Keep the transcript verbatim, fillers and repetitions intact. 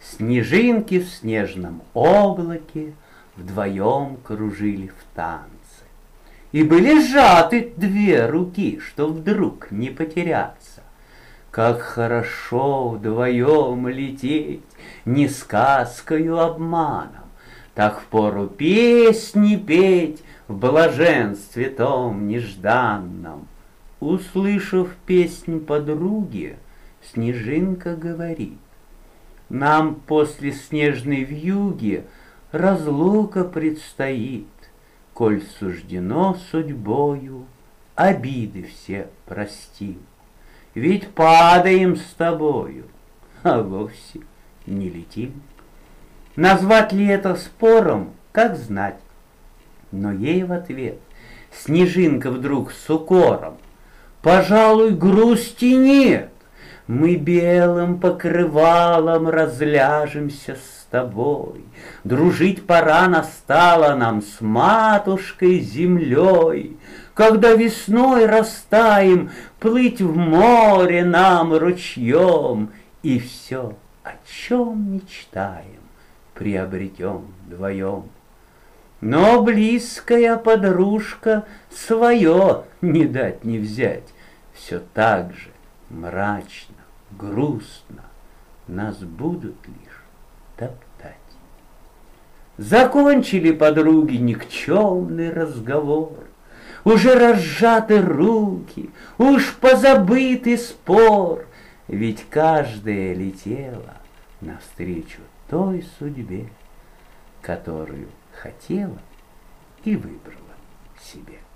Снежинки в снежном облаке вдвоем кружили в танце. И были сжаты две руки, что вдруг не потеряться. Как хорошо вдвоем лететь, не сказкою обманом, так впору песни петь в блаженстве том нежданном. Услышав песнь подруги, Снежинка говорит: нам после снежной вьюги разлука предстоит, коль суждено судьбою обиды все простим. Ведь падаем с тобою, а вовсе не летим. Назвать ли это спором, как знать? Но ей в ответ Снежинка вдруг с укором: пожалуй, грусти нет, мы белым покрывалом разляжемся с тобой. Дружить пора настала нам с матушкой землей. Когда весной растаем, плыть в море нам ручьем, и все, о чем мечтаем, приобретем вдвоем. Но близкая подружка свое не дать не взять, все так же мрачно, грустно нас будут лишь топтать. Закончили подруги никчемный разговор, уже разжаты руки, уж позабытый спор, ведь каждая летела навстречу той судьбе, которую хотела и выбрала себе.